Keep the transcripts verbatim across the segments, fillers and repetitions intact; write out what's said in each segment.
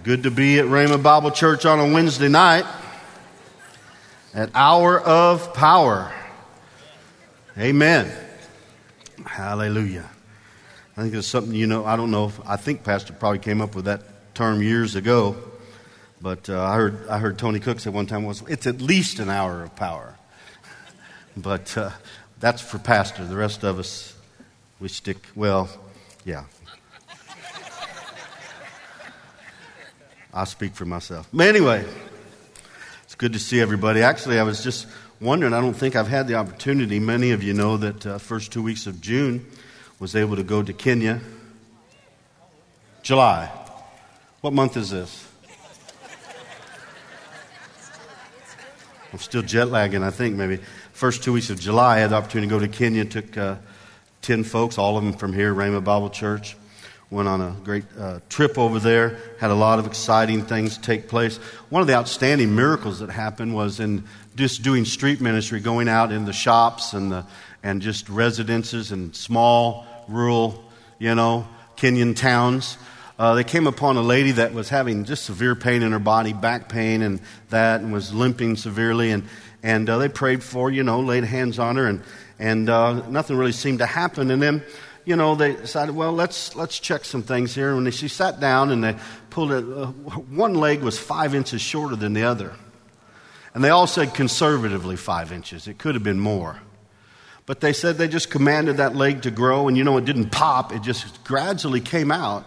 Good to be at Rhema Bible Church on a Wednesday night at Hour of Power. Amen. Hallelujah. I think it's something, you know, I don't know, if, I think Pastor probably came up with that term years ago, but uh, I heard I heard Tony Cook say one time, was it's at least an hour of power. But uh, that's for Pastor. The rest of us, we stick, well, yeah. I'll speak for myself. But anyway, it's good to see everybody. Actually, I was just wondering, I don't think I've had the opportunity. Many of you know that uh, first two weeks of June was able to go to Kenya. July. What month is this? I'm still jet lagging, I think, maybe. First two weeks of July, I had the opportunity to go to Kenya. Took uh, ten folks, all of them from here, Rhema Bible Church. Went on a great uh, trip over there. Had a lot of exciting things take place. One of the outstanding miracles that happened was in just doing street ministry, going out in the shops and the and just residences and small, rural, you know, Kenyan towns. Uh, they came upon a lady that was having just severe pain in her body, back pain and that, and was limping severely. And and uh, they prayed for, you know, laid hands on her, and and uh, nothing really seemed to happen. And then, you know, they decided, well, let's let's check some things here. When they, she sat down and they pulled it, uh, one leg was five inches shorter than the other. And they all said conservatively five inches. It could have been more. But they said they just commanded that leg to grow, and you know, it didn't pop. It just gradually came out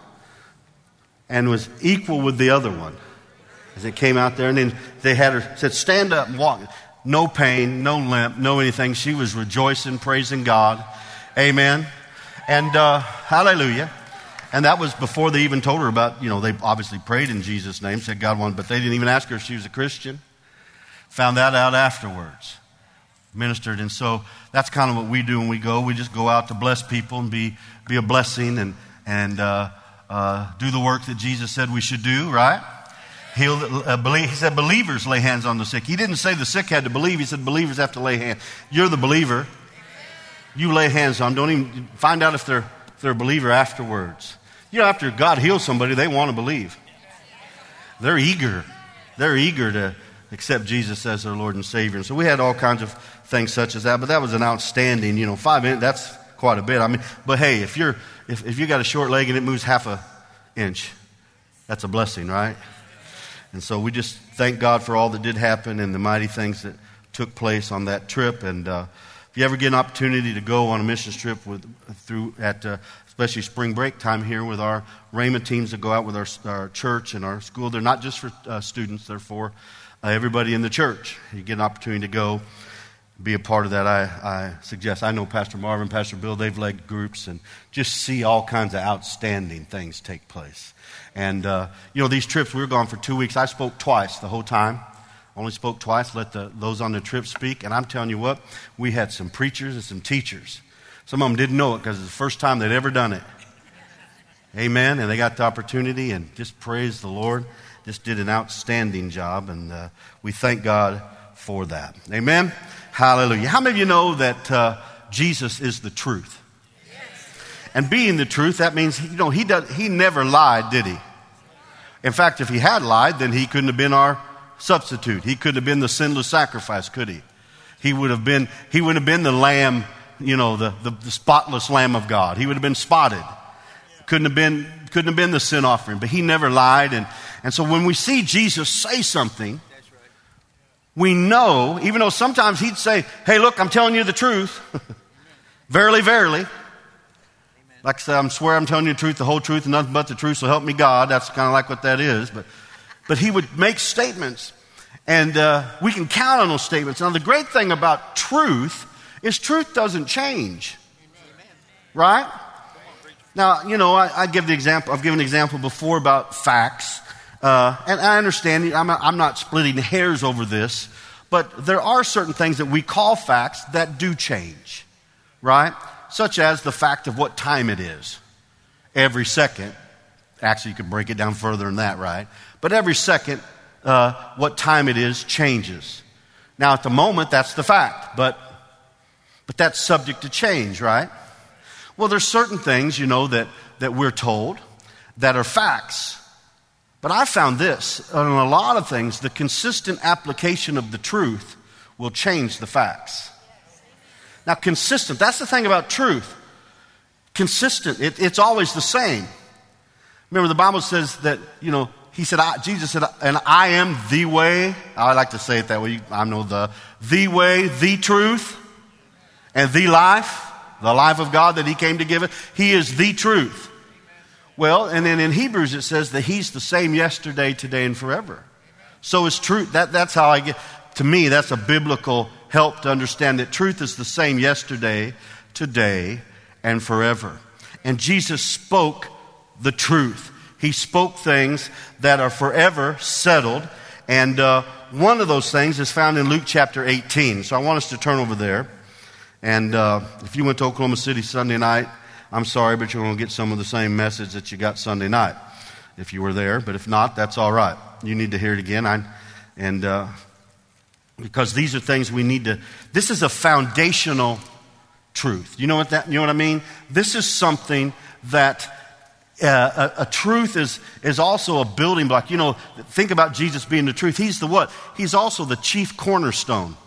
and was equal with the other one as it came out there. And then they had her, said, stand up and walk. No pain, no limp, no anything. She was rejoicing, praising God. Amen. And uh, hallelujah. And that was before they even told her about, you know, they obviously prayed in Jesus' name, said God wanted, but they didn't even ask her if she was a Christian. Found that out afterwards. Ministered. And so that's kind of what we do when we go. We just go out to bless people and be be a blessing and, and uh, uh, do the work that Jesus said we should do, right? Heal, uh, believe, he said believers lay hands on the sick. He didn't say the sick had to believe. He said believers have to lay hands. You're the believer. You lay hands on them. Don't even find out if they're if they're a believer afterwards. You know, after God heals somebody, they want to believe. They're eager. They're eager to accept Jesus as their Lord and Savior. And so we had all kinds of things such as that. But that was an outstanding, you know, five minutes. That's quite a bit. I mean, but hey, if you're if if you got a short leg and it moves half a inch, that's a blessing, right? And so we just thank God for all that did happen and the mighty things that took place on that trip. And uh, if you ever get an opportunity to go on a missions trip with through at uh, especially spring break time here with our Rhema teams that go out with our, our church and our school, they're not just for uh, students, they're for uh, everybody in the church. You get an opportunity to go be a part of that. I, I suggest. I know Pastor Marvin, Pastor Bill, they've led groups and just see all kinds of outstanding things take place. And, uh, you know, these trips, we were gone for two weeks. I spoke twice the whole time. Only spoke twice, let the, those on the trip speak. And I'm telling you what, we had some preachers and some teachers. Some of them didn't know it because it's the first time they'd ever done it. Amen. And they got the opportunity and just praise the Lord. Just did an outstanding job. And uh, we thank God for that. Amen. Hallelujah. How many of you know that uh, Jesus is the truth? And being the truth, that means, you know, he does, he never lied, did he? In fact, if he had lied, then he couldn't have been our substitute. He couldn't have been the sinless sacrifice, could he? He would have been, he would have been the lamb, you know, the, the, the spotless Lamb of God. He would have been spotted. Couldn't have been, couldn't have been the sin offering, but he never lied. And, and so when we see Jesus say something, we know, even though sometimes he'd say, hey, look, I'm telling you the truth. Verily, verily. Like I said, I swear I'm telling you the truth, the whole truth, and nothing but the truth, so help me God. That's kind of like what that is. But but he would make statements, and uh, we can count on those statements. Now, the great thing about truth is truth doesn't change. Right? Now, you know, I, I give the example, I've given an example before about facts. Uh, and I understand, I'm not, I'm not splitting hairs over this, but there are certain things that we call facts that do change. Right? Such as the fact of what time it is. Every second, actually you could break it down further than that, right? But every second, uh, what time it is changes. Now at the moment, that's the fact, but but that's subject to change, right? Well, there's certain things, you know, that, that we're told that are facts, But I found this, on a lot of things, the consistent application of the truth will change the facts. Now, consistent, that's the thing about truth. Consistent, it, it's always the same. Remember, the Bible says that, you know, he said, I, Jesus said, and I am the way. I like to say it that way. I know the, the way, the truth, and the life, the life of God that he came to give it. He is the truth. Well, and then in Hebrews it says that he's the same yesterday, today, and forever. So is truth. That, that's how I get, to me, that's a biblical help to understand that truth is the same yesterday, today, and forever. And Jesus spoke the truth. He spoke things that are forever settled. And uh, one of those things is found in Luke chapter eighteen. So I want us to turn over there. And uh, if you went to Oklahoma City Sunday night, I'm sorry, but you're going to get some of the same message that you got Sunday night if you were there. But if not, that's all right. You need to hear it again. I, and uh, because these are things we need to, this is a foundational truth. You know what that, you know what I mean? This is something that uh, a, a truth is, is also a building block. You know, think about Jesus being the truth. He's the what? He's also the chief cornerstone.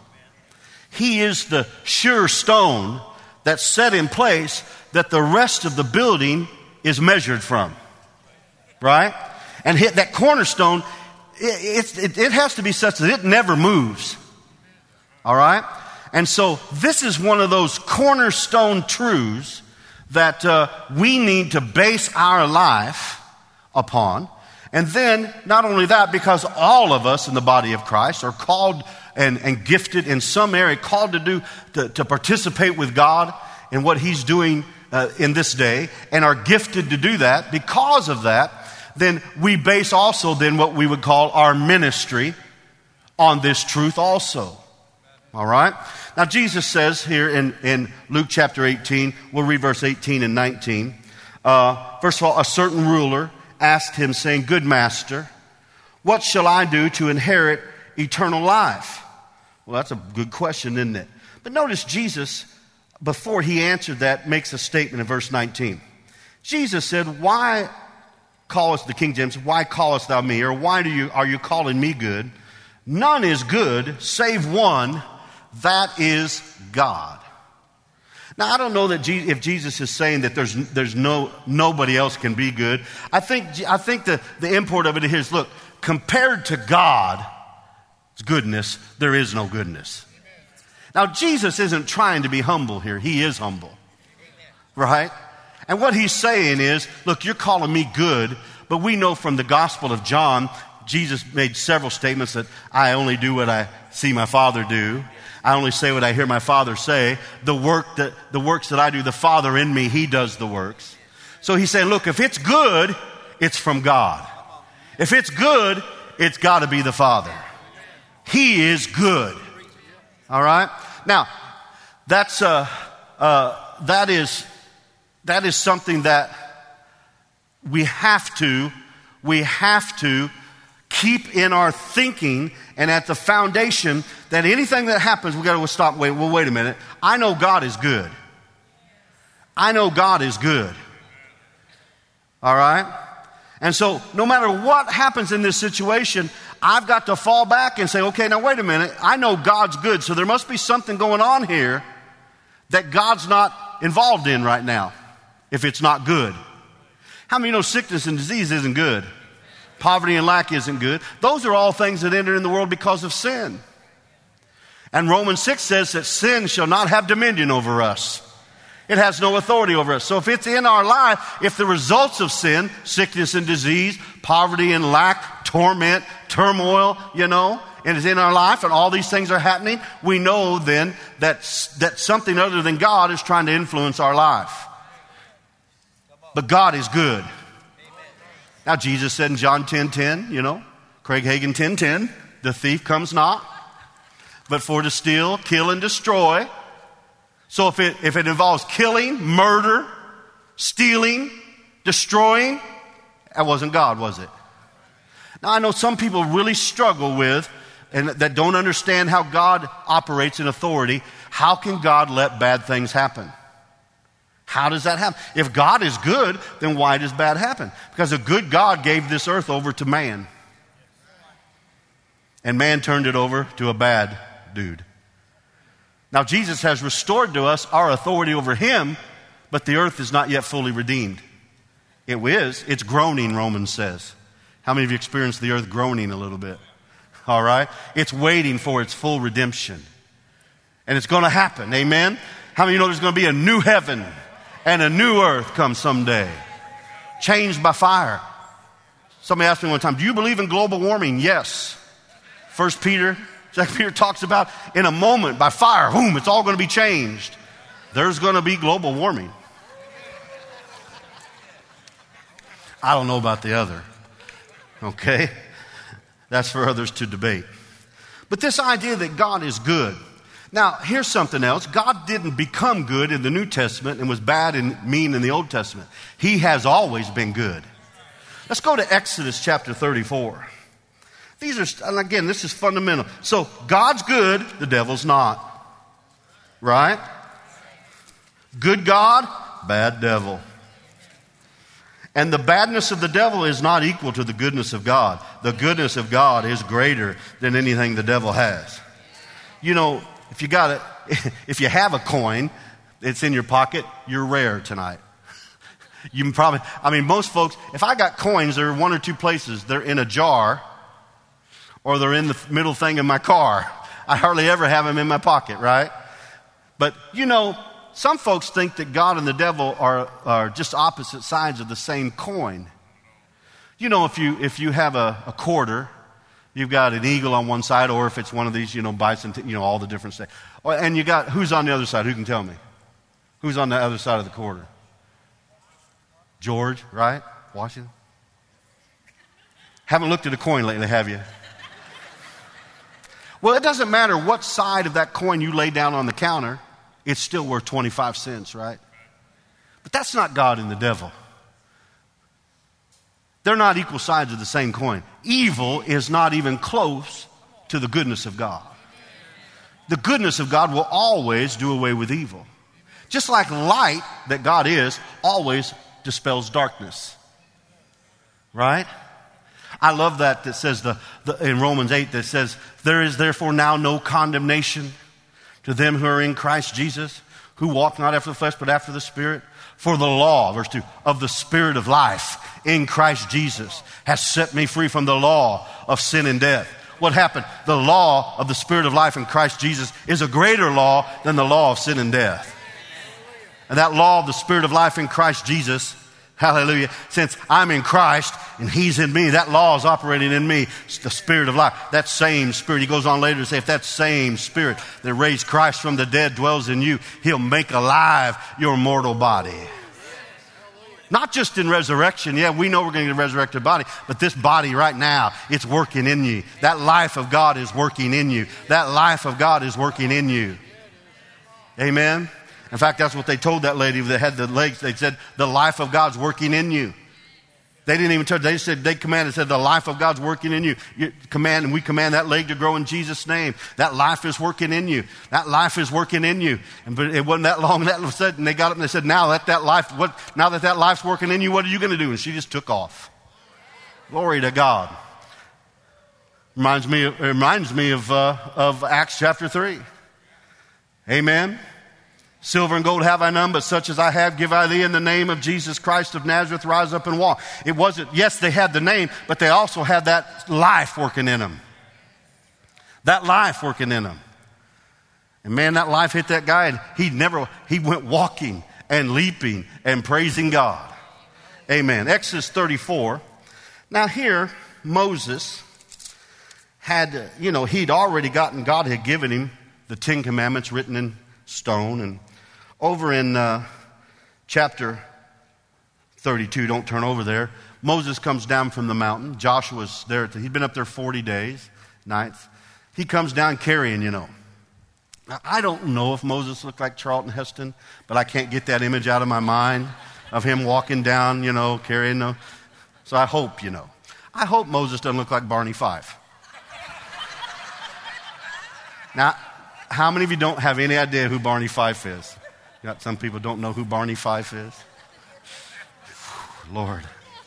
He is the sure stone that's set in place that the rest of the building is measured from. Right? And hit that cornerstone, it, it, it has to be such that it never moves. All right? And so this is one of those cornerstone truths that uh, we need to base our life upon. And then, not only that, because all of us in the body of Christ are called and, and gifted in some area, called to do to, to participate with God in what he's doing uh, in this day, and are gifted to do that. Because of that, then we base also then what we would call our ministry on this truth also. All right? Now, Jesus says here in, in Luke chapter eighteen, we'll read verse eighteen and nineteen. Uh, first of all, a certain ruler asked him, saying, "Good master, what shall I do to inherit eternal life?" Well, that's a good question, isn't it? But notice Jesus, before he answered that, makes a statement in verse nineteen. Jesus said, "Why callest," the King James, "why callest thou me?" Or why do you are you calling me good? None is good save one, that is God. Now, I don't know that Je- if Jesus is saying that there's there's no nobody else can be good. I think I think the, the import of it is, look, compared to God's goodness, there is no goodness. Now, Jesus isn't trying to be humble here. He is humble. Right? And what he's saying is, look, you're calling me good, but we know from the Gospel of John, Jesus made several statements that I only do what I see my Father do. I only say what I hear my Father say. The work that the works that I do, the Father in me, he does the works. So he's saying, look, if it's good, it's from God. If it's good, it's got to be the Father. He is good. All right? Now, that's uh, uh, that is that is something that we have to we have to keep in our thinking and at the foundation, that anything that happens, we got to stop. Wait, well, wait a minute. I know God is good. I know God is good. All right? And so, no matter what happens in this situation, I've got to fall back and say, okay, now wait a minute. I know God's good, so there must be something going on here that God's not involved in right now, if it's not good. How many know sickness and disease isn't good? Poverty and lack isn't good. Those are all things that enter in the world because of sin. And Romans six says that sin shall not have dominion over us. It has no authority over us. So if it's in our life, if the results of sin, sickness and disease, poverty and lack, torment, turmoil, you know, and it's in our life and all these things are happening, we know then that, that something other than God is trying to influence our life. But God is good. Now, Jesus said in John ten ten, you know, Craig Hagan ten ten, the thief comes not, but for to steal, kill, and destroy. So if it, if it involves killing, murder, stealing, destroying, that wasn't God, was it? Now, I know some people really struggle with, and that don't understand how God operates in authority. How can God let bad things happen? How does that happen? If God is good, then why does bad happen? Because a good God gave this earth over to man. And man turned it over to a bad dude. Now Jesus has restored to us our authority over him, but the earth is not yet fully redeemed. It is. It's groaning, Romans says. How many of you experienced the earth groaning a little bit? All right? It's waiting for its full redemption. And it's going to happen. Amen? How many of you know there's going to be a new heaven and a new earth come someday? Changed by fire. Somebody asked me one time, do you believe in global warming? Yes. First Peter, Second Peter talks about in a moment, by fire, boom, it's all going to be changed. There's going to be global warming. I don't know about the other. Okay? That's for others to debate. But this idea that God is good. Now, here's something else. God didn't become good in the New Testament and was bad and mean in the Old Testament. He has always been good. Let's go to Exodus chapter thirty-four. These are, and again, this is fundamental. So, God's good, the devil's not. Right? Good God, bad devil. And the badness of the devil is not equal to the goodness of God. The goodness of God is greater than anything the devil has. You know, if you got it, if you have a coin, it's in your pocket, you're rare tonight. You can probably, I mean, most folks, if I got coins, they're one or two places. They're in a jar, or they're in the middle thing in my car. I hardly ever have them in my pocket, right? But, you know, some folks think that God and the devil are, are just opposite sides of the same coin. You know, if you if you have a, a quarter, you've got an eagle on one side, or if it's one of these, you know, bison, you know, all the different stuff. And you got, who's on the other side? Who can tell me? Who's on the other side of the quarter? George, right? Washington? Haven't looked at a coin lately, have you? Well, it doesn't matter what side of that coin you lay down on the counter. It's still worth twenty-five cents, right? But that's not God and the devil. They're not equal sides of the same coin. Evil is not even close to the goodness of God. The goodness of God will always do away with evil. Just like light that God is always dispels darkness. Right? I love that that says the, the in Romans eight that says, there is therefore now no condemnation to them who are in Christ Jesus, who walk not after the flesh but after the Spirit. For the law, verse two, of the Spirit of life in Christ Jesus has set me free from the law of sin and death. What happened? The law of the Spirit of life in Christ Jesus is a greater law than the law of sin and death. And that law of the Spirit of life in Christ Jesus, hallelujah, since I'm in Christ and He's in me, that law is operating in me. It's the Spirit of life. That same Spirit, he goes on later to say, if that same Spirit that raised Christ from the dead dwells in you, He'll make alive your mortal body. Not just in resurrection. Yeah, we know we're going to get a resurrected body, but this body right now, it's working in you. That life of God is working in you. That life of God is working in you. Amen? In fact, that's what they told that lady that had the legs. They said, the life of God's working in you. They didn't even tell, they said, they commanded, said, the life of God's working in you. You command, and we command that leg to grow in Jesus' name. That life is working in you. That life is working in you. And but it wasn't that long, that was said, and they got up and they said, now that that life, what, now that that life's working in you, what are you going to do? And she just took off. Glory to God. Reminds me, it reminds me of, uh, of Acts chapter three. Amen. Silver and gold have I none, but such as I have give I thee in the name of Jesus Christ of Nazareth, rise up and walk. It wasn't, yes, they had the name, but they also had that life working in them. That life working in them. And man, that life hit that guy, and he never, he went walking and leaping and praising God. Amen. Exodus thirty-four. Now here, Moses had, you know, he'd already gotten, God had given him the Ten Commandments written in stone. And over in uh, chapter thirty-two, don't turn over there, Moses comes down from the mountain. Joshua's there. At the, he'd been up there forty days, nights. He comes down carrying, you know. Now, I don't know if Moses looked like Charlton Heston, but I can't get that image out of my mind of him walking down, you know, carrying the... So I hope, you know. I hope Moses doesn't look like Barney Fife. Now, how many of you don't have any idea who Barney Fife is? Got some people don't know who Barney Fife is. Lord.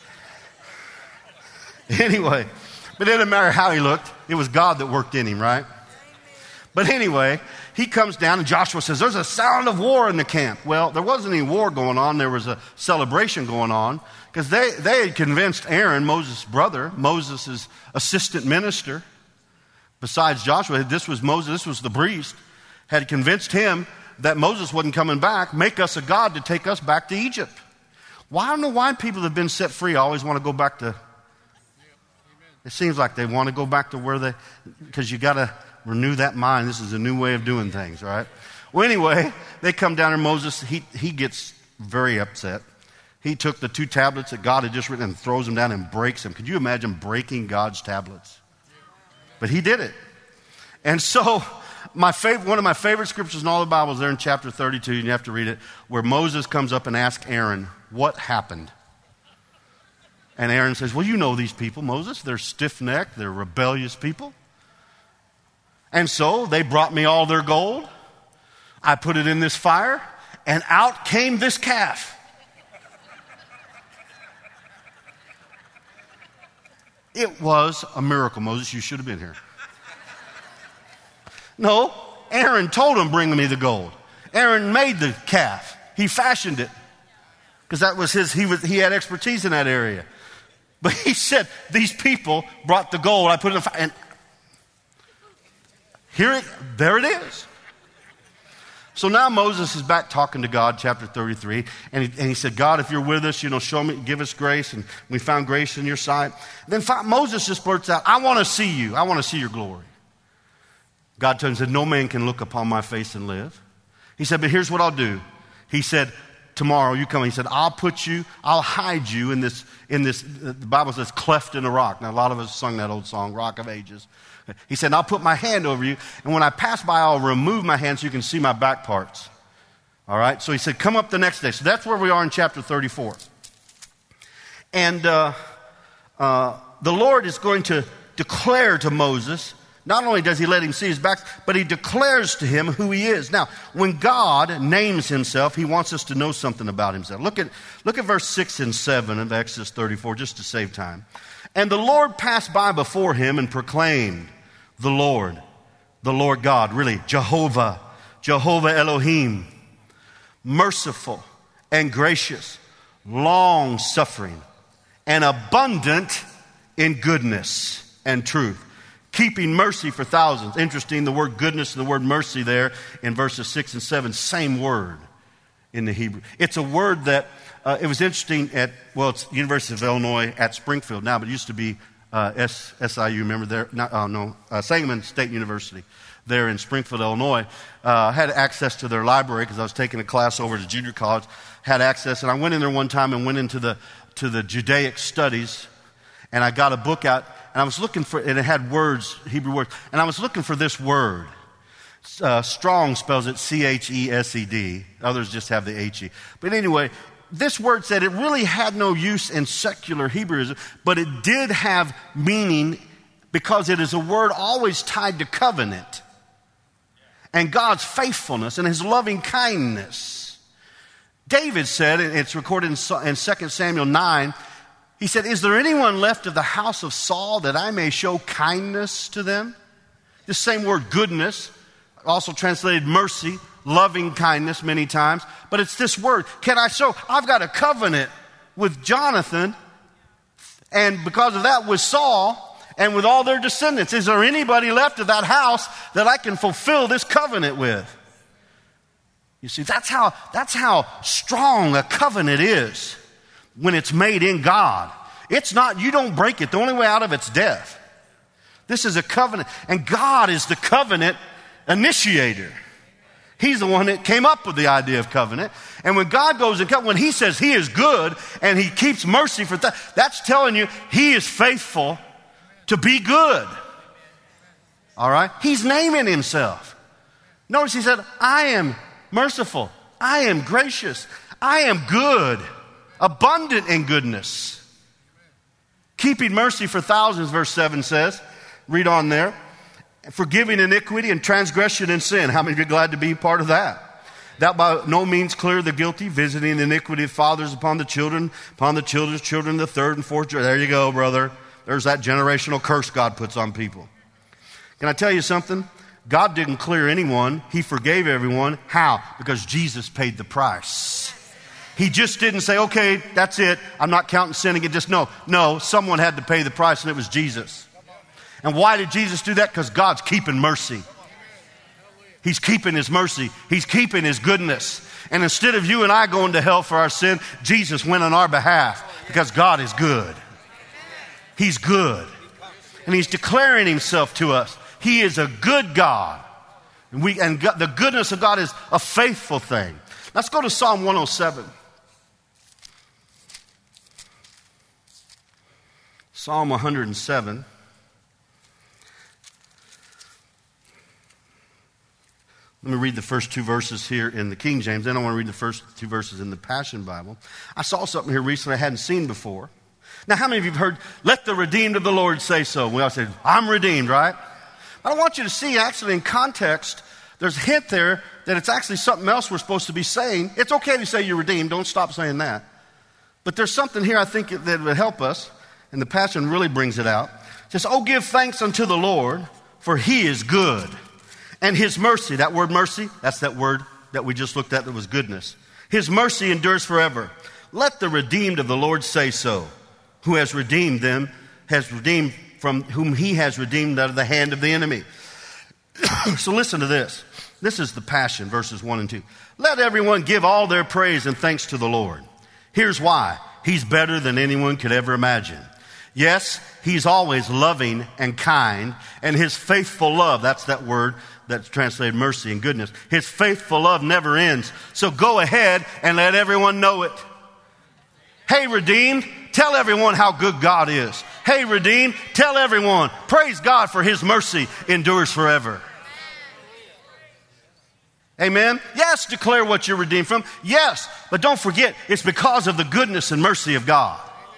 Anyway, but it didn't matter how he looked. It was God that worked in him, right? But anyway, he comes down and Joshua says, there's a sound of war in the camp. Well, there wasn't any war going on. There was a celebration going on because they, they had convinced Aaron, Moses' brother, Moses' assistant minister, besides Joshua, this was Moses, this was the priest, had convinced him that Moses wasn't coming back, make us a God to take us back to Egypt. Well, I don't know why people that have been set free always want to go back to, it seems like they want to go back to where they, because you got to renew that mind. This is a new way of doing things, right? Well, anyway, they come down and Moses, he, he gets very upset. He took the two tablets that God had just written and throws them down and breaks them. Could you imagine breaking God's tablets? But he did it. And so, my favorite, one of my favorite scriptures in all the Bible is there in chapter thirty-two, and you have to read it, where Moses comes up and asks Aaron, what happened? And Aaron says, well, you know these people, Moses. They're stiff-necked. They're rebellious people. And so they brought me all their gold. I put it in this fire, and out came this calf. It was a miracle, Moses. You should have been here. No, Aaron told him, bring me the gold. Aaron made the calf. He fashioned it. Because that was his, he was, he had expertise in that area. But he said, these people brought the gold. I put it in the fire. And here it, there it is. So now Moses is back talking to God, chapter thirty-three. And he, and he said, God, if you're with us, you know, show me, give us grace. And we found grace in your sight. Then Moses just blurts out, I want to see you. I want to see your glory. God told him, said, no man can look upon my face and live. He said, but here's what I'll do. He said, tomorrow you come. He said, I'll put you, I'll hide you in this, in this, the Bible says, cleft in a rock. Now, a lot of us sung that old song, Rock of Ages. He said, I'll put my hand over you, and when I pass by, I'll remove my hand so you can see my back parts. All right? So he said, come up the next day. So that's where we are in chapter thirty-four. And uh, uh, the Lord is going to declare to Moses, not only does he let him see his back, but he declares to him who he is. Now, when God names himself, he wants us to know something about himself. Look at, look at verse six and seven of Exodus thirty-four, just to save time. And the Lord passed by before him and proclaimed, the Lord, the Lord God, really, Jehovah, Jehovah Elohim, merciful and gracious, long-suffering, and abundant in goodness and truth, keeping mercy for thousands. Interesting, the word goodness and the word mercy there in verses six and seven, same word in the Hebrew. It's a word that, uh, it was interesting at, well, it's University of Illinois at Springfield now, but it used to be uh, S, SIU, remember there? Not, uh, no, uh, Sangamon State University there in Springfield, Illinois. I uh, had access to their library because I was taking a class over to junior college, had access, and I went in there one time and went into the, to the Judaic studies, and I got a book out, and I was looking for, and it had words, Hebrew words, and I was looking for this word. Uh, Strong spells it C H E S E D. Others just have the H E. But anyway, this word said it really had no use in secular Hebrewism, but it did have meaning because it is a word always tied to covenant and God's faithfulness and his loving kindness. David said, and it's recorded in, in Second Samuel nine, he said, is there anyone left of the house of Saul that I may show kindness to them? This same word, goodness, also translated mercy, loving kindness many times. But it's this word, can I show? I've got a covenant with Jonathan, and because of that with Saul, and with all their descendants. Is there anybody left of that house that I can fulfill this covenant with? You see, that's how, that's how strong a covenant is when it's made in God. It's not, you don't break it. The only way out of it's death. This is a covenant, and God is the covenant initiator. He's the one that came up with the idea of covenant. And when God goes and covenant, when he says he is good and he keeps mercy for that, that's telling you he is faithful to be good. All right? He's naming himself. Notice he said, I am merciful. I am gracious. I am good. Abundant in goodness. Keeping mercy for thousands, verse seven says. Read on there. Forgiving iniquity and transgression and sin. How many of you are glad to be part of that? that by no means clear the guilty, visiting the iniquity of fathers upon the children, upon the children's children, the third and fourth. There you go, brother. There's that generational curse God puts on people. Can I tell you something? God didn't clear anyone. He forgave everyone. How? Because Jesus paid the price. He just didn't say, okay, that's it. I'm not counting sin again. Just no. No, someone had to pay the price, and it was Jesus. And why did Jesus do that? Because God's keeping mercy. He's keeping his mercy. He's keeping his goodness. And instead of you and I going to hell for our sin, Jesus went on our behalf because God is good. He's good. And he's declaring himself to us. He is a good God. And, we, and God, the goodness of God is a faithful thing. Let's go to Psalm one oh seven. Psalm one hundred seven. Let me read the first two verses here in the King James. Then I want to read the first two verses in the Passion Bible. I saw something here recently I hadn't seen before. Now, how many of you have heard, let the redeemed of the Lord say so? We all say, I'm redeemed, right? I want you to see, actually, in context, there's a hint there that it's actually something else we're supposed to be saying. It's okay to say you're redeemed. Don't stop saying that. But there's something here I think that would help us, and the Passion really brings it out. It says, oh, give thanks unto the Lord, for he is good. And his mercy, that word mercy, that's that word that we just looked at that was goodness. His mercy endures forever. Let the redeemed of the Lord say so, who has redeemed them, has redeemed from whom he has redeemed out of the hand of the enemy. So listen to this. This is the Passion, verses one and two. Let everyone give all their praise and thanks to the Lord. Here's why. He's better than anyone could ever imagine. Yes, he's always loving and kind, and his faithful love, that's that word that's translated mercy and goodness. His faithful love never ends. So go ahead and let everyone know it. Hey, redeemed, tell everyone how good God is. Hey, redeemed, tell everyone, praise God for his mercy endures forever. Amen? Yes, declare what you're redeemed from. Yes, but don't forget, it's because of the goodness and mercy of God.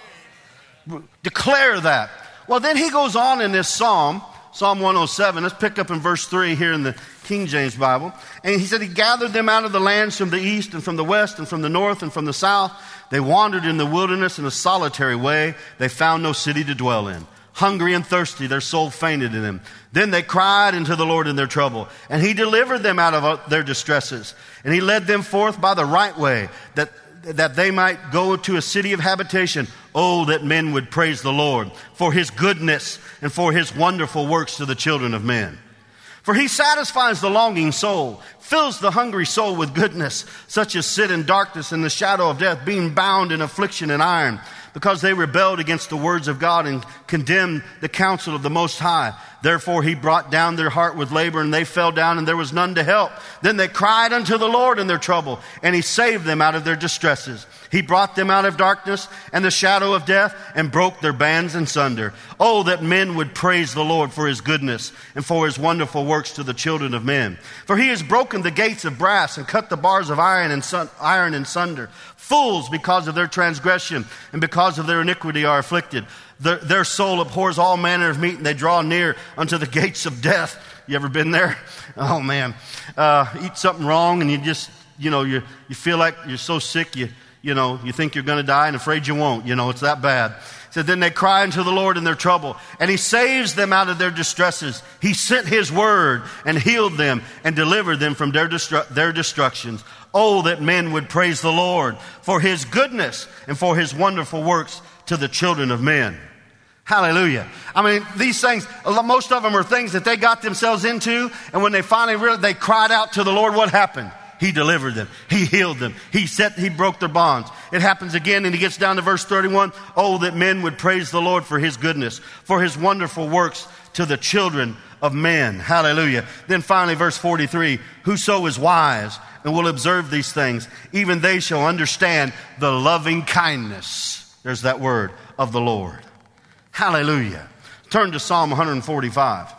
Declare that. Well, then he goes on in this psalm, Psalm one oh seven. Let's pick up in verse three here in the King James Bible. And he said, he gathered them out of the lands from the east and from the west and from the north and from the south. They wandered in the wilderness in a solitary way. They found no city to dwell in. Hungry and thirsty, their soul fainted in them. Then they cried unto the Lord in their trouble, and he delivered them out of their distresses. And he led them forth by the right way, that that they might go to a city of habitation. Oh, that men would praise the Lord for his goodness and for his wonderful works to the children of men. For he satisfies the longing soul, fills the hungry soul with goodness, such as sit in darkness in the shadow of death, being bound in affliction and iron, because they rebelled against the words of God and condemned the counsel of the Most High. Therefore he brought down their heart with labor, and they fell down, and there was none to help. Then they cried unto the Lord in their trouble, and he saved them out of their distresses. He brought them out of darkness and the shadow of death, and broke their bands in sunder. Oh, that men would praise the Lord for his goodness and for his wonderful works to the children of men. For he has broken the gates of brass and cut the bars of iron and sun, iron in sunder. Fools, because of their transgression and because of their iniquity, are afflicted. Their, their soul abhors all manner of meat, and they draw near unto the gates of death. You ever been there? Oh, man. Uh, eat something wrong, and you just, you know, you you feel like you're so sick, you you know, you think you're going to die, and afraid you won't. You know, it's that bad. So then they cry unto the Lord in their trouble, and he saves them out of their distresses. He sent his word and healed them and delivered them from their, destru- their destructions. Oh, that men would praise the Lord for his goodness and for his wonderful works to the children of men. Hallelujah. I mean, these things, most of them are things that they got themselves into, and when they finally realized, they cried out to the Lord, what happened? He delivered them. He healed them. He set, he broke their bonds. It happens again, and he gets down to verse thirty-one. Oh, that men would praise the Lord for his goodness, for his wonderful works to the children of men. Hallelujah. Then finally, verse forty-three. Whoso is wise and will observe these things, even they shall understand the loving kindness. There's that word of the Lord. Hallelujah. Turn to Psalm one forty-five.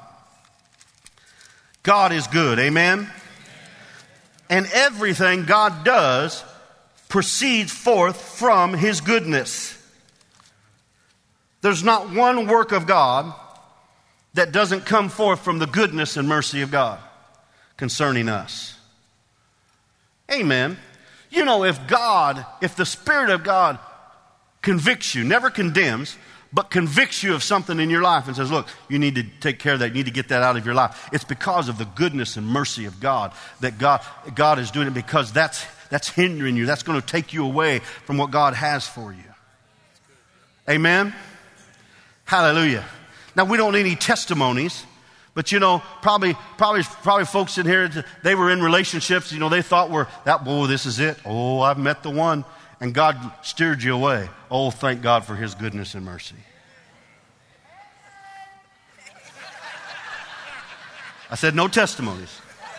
God is good. Amen. And everything God does proceeds forth from his goodness. There's not one work of God that doesn't come forth from the goodness and mercy of God concerning us. Amen. You know, if God, if the Spirit of God convicts you, never condemns, but convicts you of something in your life and says, look, you need to take care of that. You need to get that out of your life. It's because of the goodness and mercy of God that God, God is doing it, because that's, that's hindering you. That's going to take you away from what God has for you. Amen. Hallelujah. Now, we don't need any testimonies, but you know, probably, probably, probably folks in here, they were in relationships, you know, they thought were that, oh, this is it. Oh, I've met the one. And God steered you away. Oh, thank God for His goodness and mercy. I said no testimonies.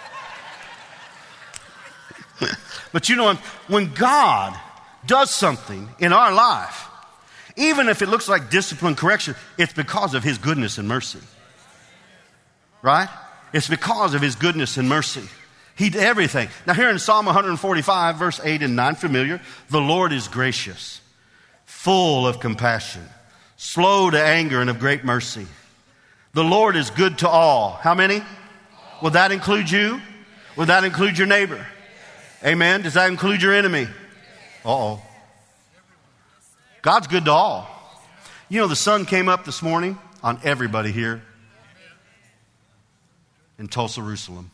But you know, when God does something in our life, even if it looks like discipline, correction, it's because of His goodness and mercy. Right? It's because of His goodness and mercy. He did everything. Now here in Psalm one forty-five, verse eight and nine, familiar. The Lord is gracious, full of compassion, slow to anger, and of great mercy. The Lord is good to all. How many? Will that include you? Will that include your neighbor? Amen. Does that include your enemy? Uh-oh. God's good to all. You know, the sun came up this morning on everybody here in Tulsa, Jerusalem.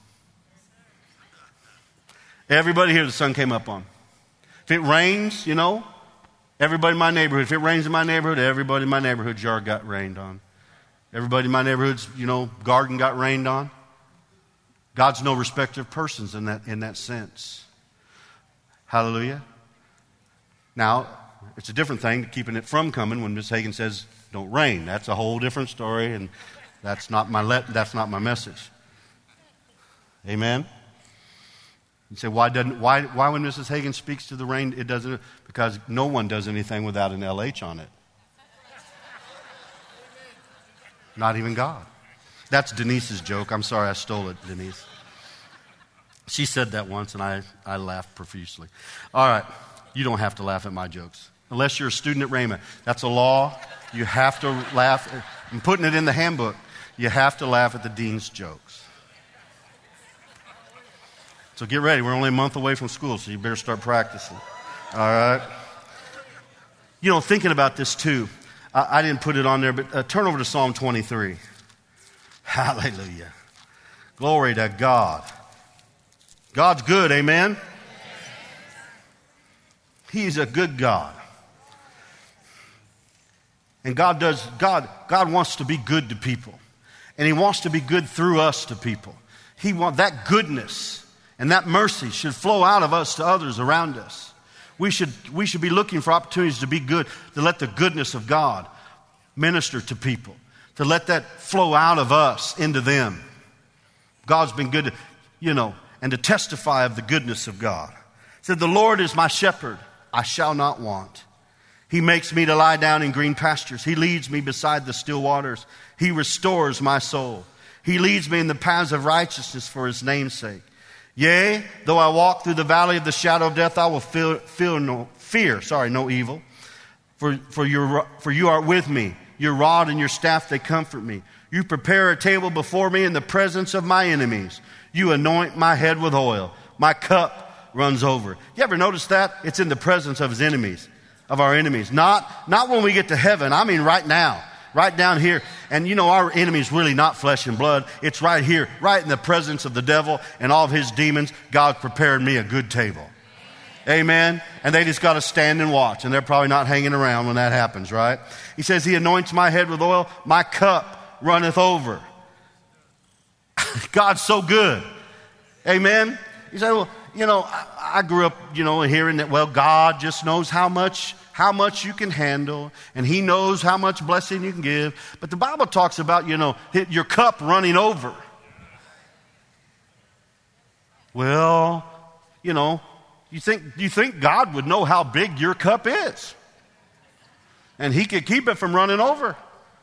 Everybody here the sun came up on. If it rains, you know, everybody in my neighborhood. If it rains in my neighborhood, everybody in my neighborhood's yard got rained on. Everybody in my neighborhood's, you know, garden got rained on. God's no respecter of persons in that, in that sense. Hallelujah. Now, it's a different thing, keeping it from coming when Miss Hagin says, don't rain. That's a whole different story, and that's not my, le- that's not my message. Amen. You say, why doesn't why why when Missus Hagin speaks to the rain, it doesn't? Because no one does anything without an L H on it. Not even God. That's Denise's joke. I'm sorry I stole it, Denise. She said that once, and I, I laughed profusely. All right, you don't have to laugh at my jokes. Unless you're a student at Rhema. That's a law. You have to laugh. I'm putting it in the handbook. You have to laugh at the dean's jokes. So get ready. We're only a month away from school, so you better start practicing. All right? You know, thinking about this too, I, I didn't put it on there, but uh, turn over to Psalm twenty-three. Hallelujah. Glory to God. God's good, amen? He's a good God. And God does, God, God wants to be good to people. And He wants to be good through us to people. He wants that goodness and that mercy should flow out of us to others around us. We should, we should be looking for opportunities to be good, to let the goodness of God minister to people, to let that flow out of us into them. God's been good, to, you know, and to testify of the goodness of God. It said, the Lord is my shepherd, I shall not want. He makes me to lie down in green pastures. He leads me beside the still waters. He restores my soul. He leads me in the paths of righteousness for His name's sake. Yea, though I walk through the valley of the shadow of death, I will feel, feel no fear, sorry, no evil. For, for, your, for you are with me. Your rod and your staff, they comfort me. You prepare a table before me in the presence of my enemies. You anoint my head with oil. My cup runs over. You ever notice that? It's in the presence of His enemies, of our enemies. Not, not when we get to heaven. I mean right now. Right down here. And you know, our enemy is really not flesh and blood. It's right here, right in the presence of the devil and all of his demons. God prepared me a good table. Amen. And they just got to stand and watch. And they're probably not hanging around when that happens, right? He says, He anoints my head with oil. My cup runneth over. God's so good. Amen. You say, well, you know, I, I grew up, you know, hearing that, well, God just knows how much how much you can handle, and He knows how much blessing you can give. But the Bible talks about, you know, your cup running over. Well, you know, you think you think God would know how big your cup is, and He could keep it from running over.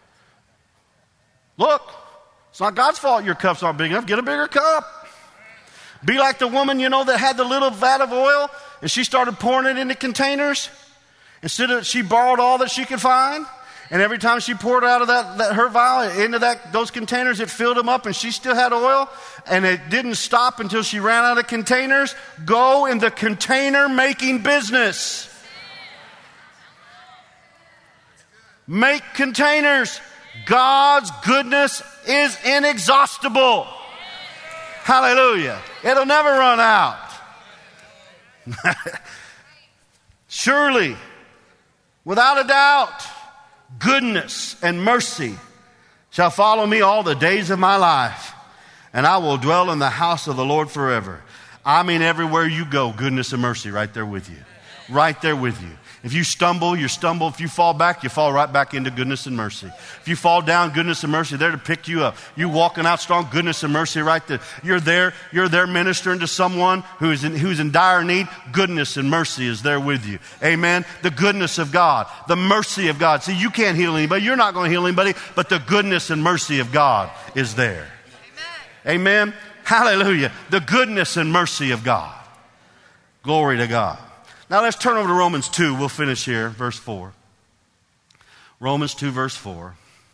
Look, it's not God's fault your cup's not big enough. Get a bigger cup. Be like the woman, you know, that had the little vat of oil, and she started pouring it into containers. Instead of, she borrowed all that she could find, And every time she poured out of that, that her vial into that those containers, it filled them up, and she still had oil. And it didn't stop until she ran out of containers. Go in the container making business. Make containers. God's goodness is inexhaustible. Hallelujah. It'll never run out. Surely, without a doubt, goodness and mercy shall follow me all the days of my life, and I will dwell in the house of the Lord forever. I mean, everywhere you go, goodness and mercy right there with you. Right there with you. If you stumble, you stumble. If you fall back, you fall right back into goodness and mercy. If you fall down, goodness and mercy there to pick you up. You walking out strong, goodness and mercy right there. You're there, you're there ministering to someone who's in, who's in dire need. Goodness and mercy is there with you. Amen. The goodness of God, the mercy of God. See, you can't heal anybody. You're not going to heal anybody, but the goodness and mercy of God is there. Amen. Amen. Hallelujah. The goodness and mercy of God. Glory to God. Now let's turn over to Romans two. We'll finish here, verse four. Romans two, verse four.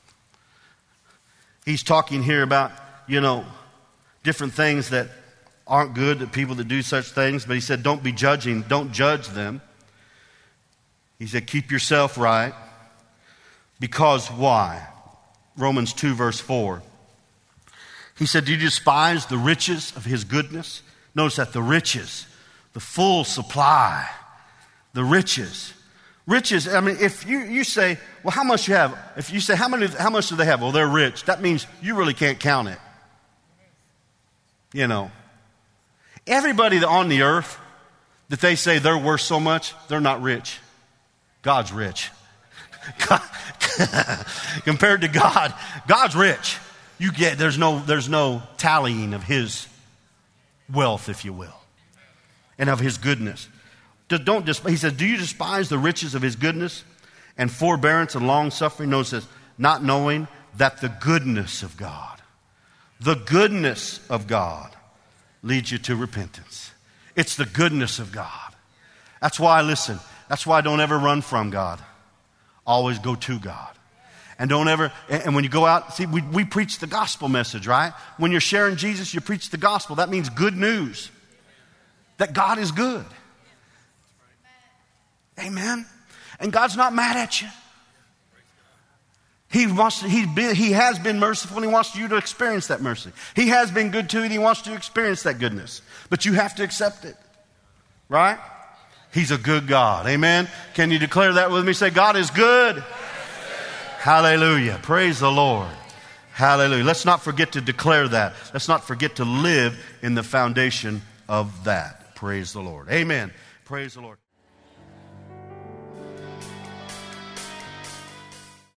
He's talking here about, you know, different things that aren't good, that people that do such things. But he said, don't be judging. Don't judge them. He said, keep yourself right. Because why? Romans two, verse four. He said, do you despise the riches of his goodness? Notice that the riches, the full supply. The riches. Riches, I mean, if you, you say, well, how much you have? If you say, how many, how much do they have? Well, they're rich. That means you really can't count it. You know. Everybody on the earth that they say they're worth so much, they're not rich. God's rich. God, compared to God, God's rich. You get, there's no, there's no tallying of his wealth, if you will, and of his goodness. Don't just, he says, do you despise the riches of his goodness and forbearance and long suffering? Notice this, not knowing that the goodness of God, the goodness of God leads you to repentance. It's the goodness of God. That's why, listen, that's why I don't ever run from God. Always go to God. And don't ever, and when you go out, see, we, we preach the gospel message, right? When you're sharing Jesus, you preach the gospel. That means good news. That God is good. Amen. And God's not mad at you. He wants to, he's been, he has been merciful, and he wants you to experience that mercy. He has been good to you, and he wants you to experience that goodness. But you have to accept it. Right? He's a good God. Amen. Can you declare that with me? Say, God is good. Yes, hallelujah. Praise the Lord. Hallelujah. Let's not forget to declare that. Let's not forget to live in the foundation of that. Praise the Lord. Amen. Praise the Lord.